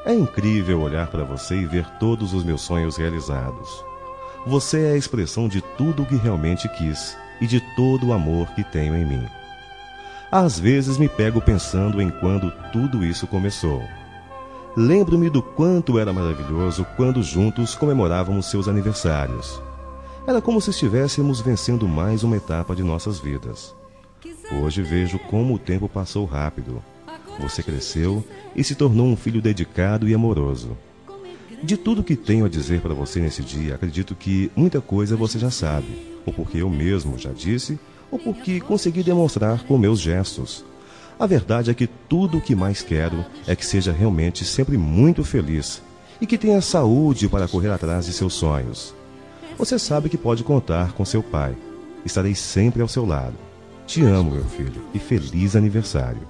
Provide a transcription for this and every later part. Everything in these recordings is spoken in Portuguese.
É incrível olhar para você e ver todos os meus sonhos realizados. Você é a expressão de tudo o que realmente quis e de todo o amor que tenho em mim. Às vezes me pego pensando em quando tudo isso começou. Lembro-me do quanto era maravilhoso quando juntos comemorávamos seus aniversários. Era como se estivéssemos vencendo mais uma etapa de nossas vidas. Hoje vejo como o tempo passou rápido. Você cresceu e se tornou um filho dedicado e amoroso. De tudo que tenho a dizer para você nesse dia, acredito que muita coisa você já sabe, ou porque eu mesmo já disse, ou porque consegui demonstrar com meus gestos. A verdade é que tudo o que mais quero é que seja realmente sempre muito feliz e que tenha saúde para correr atrás de seus sonhos. Você sabe que pode contar com seu pai. Estarei sempre ao seu lado. Te amo, meu filho, e feliz aniversário.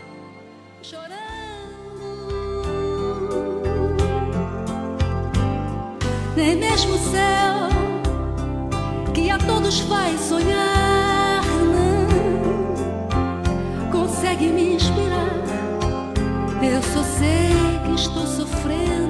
Nem mesmo o céu, que a todos faz sonhar, não consegue me inspirar. Eu só sei que estou sofrendo